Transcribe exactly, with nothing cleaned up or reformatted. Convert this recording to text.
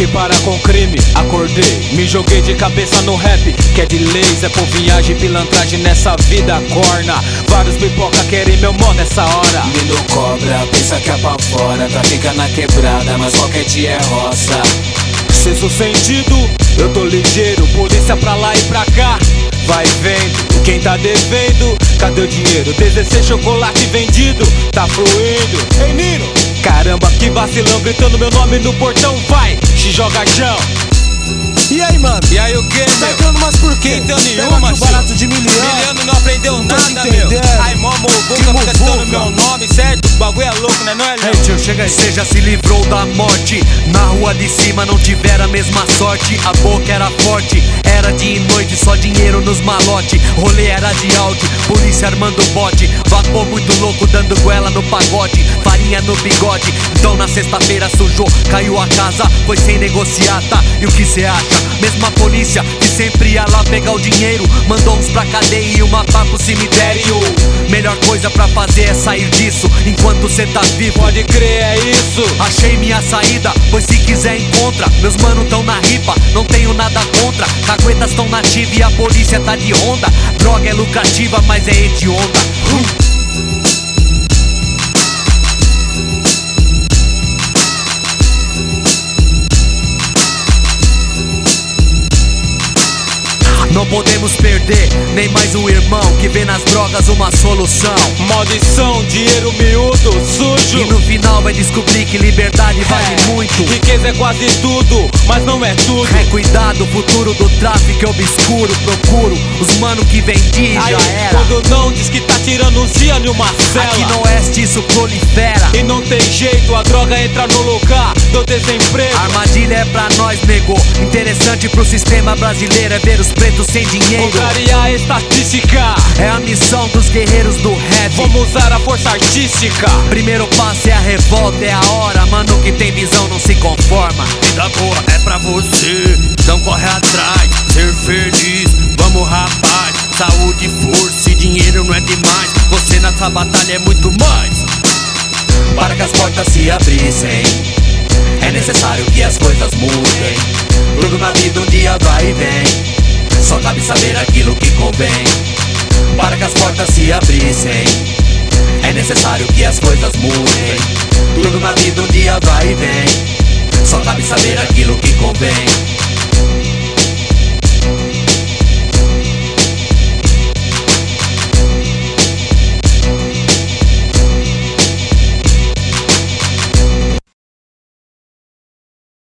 que parar com crime. Acordei, me joguei de cabeça no rap, que é de leis, é por vinhagem, pilantragem nessa vida corna. Vários pipoca querem meu mó nessa hora. Lindo cobra, pensa que é pra fora, trafica na quebrada, mas qualquer dia é roça. Sexto sentido, eu tô ligeiro, polícia pra lá e pra cá. Vai vendo, quem tá devendo, cadê o dinheiro? dezesseis chocolate vendido, tá fluindo. Ei Nino, caramba que vacilão, gritando meu nome no portão, vai, se joga chão. E aí, mano? E aí o que, tá meu? entrando, mas por quê? Então Pega nenhuma, aqui o barato de miliano. Miliano não aprendeu Não tô nada, entendendo. meu. Ai, mó muvuca, Que fica citando muvuca? meu nome, certo? O bagulho é louco, né? Não é, Ei, tio, chega aí. Você já se livrou da morte. Na rua de cima não tiveram a mesma sorte. A boca era forte, era dia e noite, só dinheiro nos malote. Rolê era de Audi, polícia armando bote. Vapor muito louco, dando goela no pagode. Farinha no bigode, então na sexta-feira sujou. Caiu a casa, foi sem negociar, tá? E o que cê acha? Mesma polícia que sempre ia lá pegar o dinheiro, mandou uns pra cadeia e uma pá pro cemitério. Melhor coisa pra fazer é sair disso enquanto cê tá vivo. Pode crer, é isso. Achei minha saída, pois se quiser encontra. Meus manos tão na ripa, não tenho nada contra. Caguetas tão nativa e a polícia tá de ronda. Droga é lucrativa, mas é hedionda. uh. Não podemos perder nem mais um irmão que vê nas drogas uma solução. Maldição, dinheiro miúdo, sujo. E no final vai descobrir que liberdade vale É, muito. riqueza é quase tudo, mas não é tudo. É cuidado, o futuro do tráfico é obscuro. Procuro os mano que vendi e Aí, já era. quando não, diz que tá tirando uns dias em uma cela. Aqui no oeste isso prolifera. E não tem jeito, a droga entra no lugar do desemprego. Armadilha é pra nós, nego. Interessante pro sistema brasileiro é ver os pretos sem dinheiro. Contrariar a estatística É a missão dos guerreiros do rap. vamos usar a força artística. Primeiro passo é a revolta, é a hora. Mano que tem visão não se conforma. Vida boa é pra você, então corre atrás. Ser feliz, vamos rapaz. Saúde, força e dinheiro não é demais. Você nessa batalha é muito mais. Para que as portas se abrissem, é necessário que as coisas mudem. Tudo na vida um dia vai e vem, só cabe saber aquilo que convém. Para que as portas se abrissem, é necessário que as coisas mudem. Tudo na vida um dia vai e vem, só cabe saber aquilo que convém.